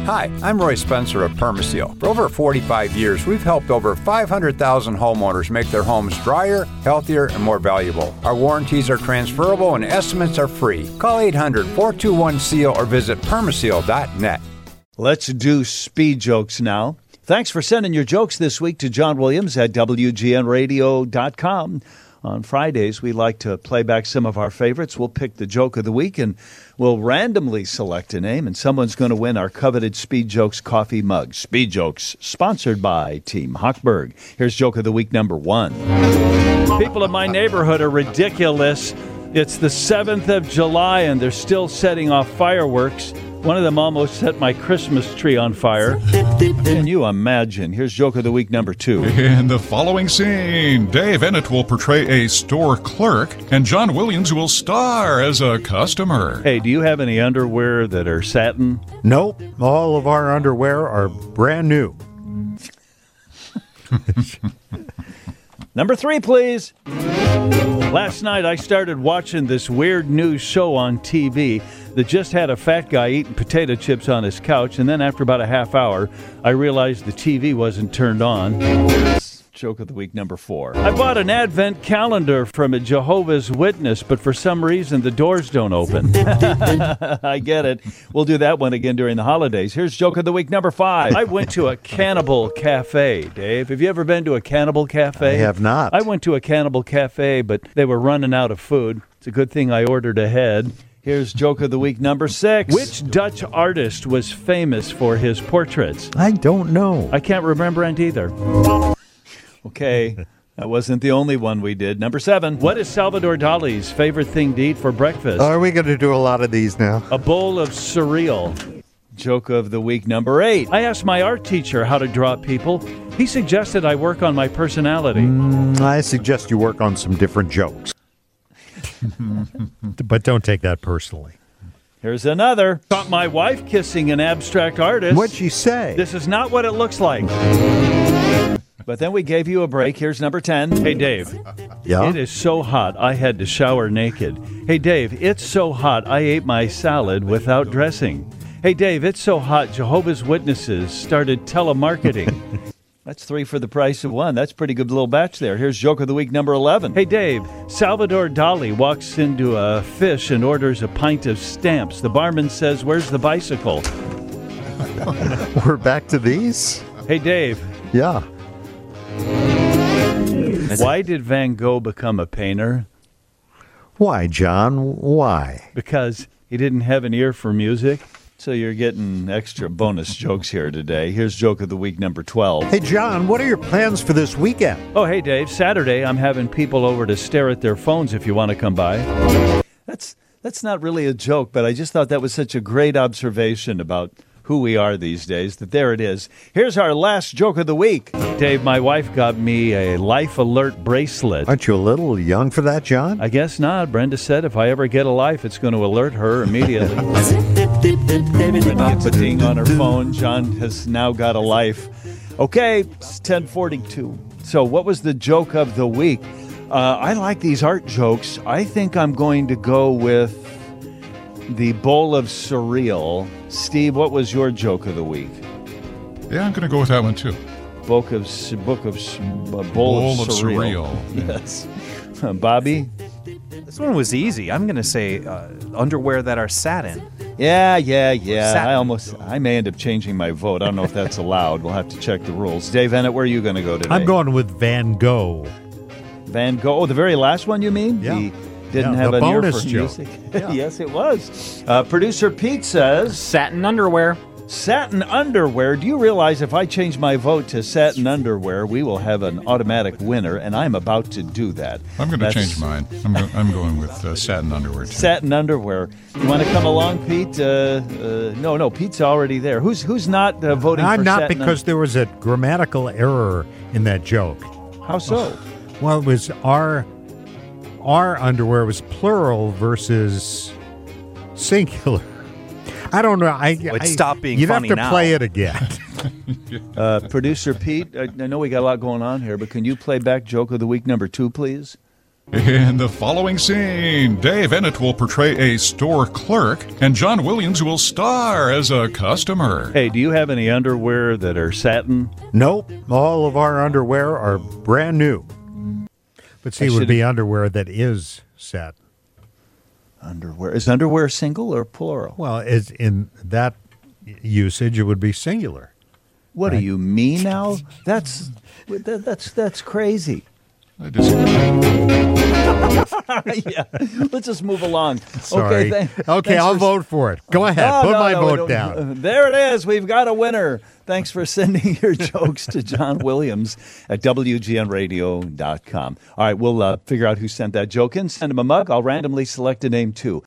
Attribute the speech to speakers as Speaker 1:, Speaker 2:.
Speaker 1: Hi, I'm Roy Spencer of Permaseal. For over 45 years, we've helped over 500,000 homeowners make their homes drier, healthier, and more valuable. Our warranties are transferable and estimates are free. Call 800-421-SEAL or visit permaseal.net.
Speaker 2: Let's do speed jokes now. Thanks for sending your jokes this week to John Williams at WGNradio.com. On Fridays, we like to play back some of our favorites. We'll pick the joke of the week, and we'll randomly select a name, and someone's going to win our coveted Speed Jokes coffee mug. Speed Jokes, sponsored by Team Hochberg. Here's joke of the week number 1. People in my neighborhood are ridiculous. It's the 7th of July, and they're still setting off fireworks. One of them almost set my Christmas tree on fire. Can you imagine? Here's joke of the week number 2.
Speaker 3: In the following scene, Dave Ennett will portray a store clerk, and John Williams will star as a customer.
Speaker 2: Hey, do you have any underwear that are satin?
Speaker 4: Nope. All of our underwear are brand new.
Speaker 2: Number 3, please. Last night, I started watching this weird new show on TV that just had a fat guy eating potato chips on his couch, and then after about a half hour, I realized the TV wasn't turned on. Joke of the week number 4. I bought an advent calendar from a Jehovah's Witness, but for some reason the doors don't open. I get it. We'll do that one again during the holidays. Here's joke of the week number 5. I went to a cannibal cafe, Dave. Have you ever been to a cannibal cafe?
Speaker 4: I have not.
Speaker 2: I went to a cannibal cafe, but they were running out of food. It's a good thing I ordered ahead. Here's joke of the week number 6. Which Dutch artist was famous for his portraits?
Speaker 4: I don't know.
Speaker 2: I can't remember it either. Okay, that wasn't the only one we did. Number 7. What is Salvador Dali's favorite thing to eat for breakfast?
Speaker 4: Are we going to do a lot of these now?
Speaker 2: A bowl of cereal. Joke of the week number 8. I asked my art teacher how to draw people. He suggested I work on my personality.
Speaker 4: I suggest you work on some different jokes. But don't take that personally.
Speaker 2: Here's another. Caught my wife kissing an abstract artist.
Speaker 4: What'd she say?
Speaker 2: This is not what it looks like. But then we gave you a break. Here's number 10. Hey, Dave.
Speaker 4: Yeah?
Speaker 2: It is so hot, I had to shower naked. Hey, Dave, it's so hot, I ate my salad without dressing. Hey, Dave, it's so hot, Jehovah's Witnesses started telemarketing. That's 3 for the price of 1. That's a pretty good little batch there. Here's joke of the week number 11. Hey, Dave, Salvador Dali walks into a fish and orders a pint of stamps. The barman says, "Where's the bicycle?"
Speaker 4: We're back to these?
Speaker 2: Hey, Dave.
Speaker 4: Yeah.
Speaker 2: Why did Van Gogh become a painter?
Speaker 4: Why, John? Why?
Speaker 2: Because he didn't have an ear for music. So you're getting extra bonus jokes here today. Here's joke of the week number 12.
Speaker 4: Hey, John, what are your plans for this weekend?
Speaker 2: Oh, hey, Dave. Saturday, I'm having people over to stare at their phones if you want to come by. That's not really a joke, but I just thought that was such a great observation about who we are these days, that there it is. Here's our last joke of the week. Dave, my wife got me a Life Alert bracelet.
Speaker 4: Aren't you a little young for that, John?
Speaker 2: I guess not. Brenda said if I ever get a life, it's going to alert her immediately. Brenda gets a ding on her phone. John has now got a life. Okay, it's 10:42. So what was the joke of the week? I like these art jokes. I think I'm going to go with the bowl of cereal. Steve, what was your joke of the week?
Speaker 3: Yeah, I'm going to go with that one, too.
Speaker 2: Bowl of cereal. Yes. Bobby?
Speaker 5: This one was easy. I'm going to say underwear that are satin.
Speaker 2: Yeah.
Speaker 5: Satin.
Speaker 2: I may end up changing my vote. I don't know if that's allowed. We'll have to check the rules. Dave Ennett, where are you going to go today?
Speaker 4: I'm going with Van Gogh.
Speaker 2: Van Gogh. Oh, the very last one, you mean?
Speaker 4: Yeah.
Speaker 2: Didn't have
Speaker 4: the
Speaker 2: an ear
Speaker 4: bonus
Speaker 2: for
Speaker 4: joke.
Speaker 2: music.
Speaker 4: Yeah.
Speaker 2: Yes, it was. Producer Pete says...
Speaker 5: Satin underwear.
Speaker 2: Satin underwear. Do you realize if I change my vote to satin underwear, we will have an automatic winner, and I'm about to do that.
Speaker 3: I'm going to change mine. I'm going with satin underwear, too.
Speaker 2: Satin underwear. You want to come along, Pete? No, Pete's already there. Who's not voting
Speaker 4: I'm
Speaker 2: for
Speaker 4: not,
Speaker 2: satin
Speaker 4: because there was a grammatical error in that joke.
Speaker 2: How so?
Speaker 4: Well, it was our underwear was plural versus singular. I don't know.
Speaker 5: Stop being
Speaker 4: you'd
Speaker 5: funny
Speaker 4: have to
Speaker 5: now.
Speaker 4: play it again.
Speaker 2: Producer Pete, I know we got a lot going on here, but can you play back joke of the week number 2, please?
Speaker 3: In the following scene, Dave Ennett will portray a store clerk, and John Williams will star as a customer.
Speaker 2: Hey, do you have any underwear that are satin?
Speaker 4: Nope. All of our underwear are brand new. But see, it would be underwear that is satin.
Speaker 2: Underwear. Is underwear single or plural?
Speaker 4: Well, is in that usage, it would be singular.
Speaker 2: What
Speaker 4: right?
Speaker 2: do you mean now? That's crazy.
Speaker 3: I disagree.
Speaker 2: Yeah, let's just move along.
Speaker 4: Sorry. Okay, I'll vote for it. Go ahead. Put my vote down.
Speaker 2: There it is. We've got a winner. Thanks for sending your jokes to John Williams at WGNradio.com. All right, we'll figure out who sent that joke in. Send him a mug. I'll randomly select a name, too.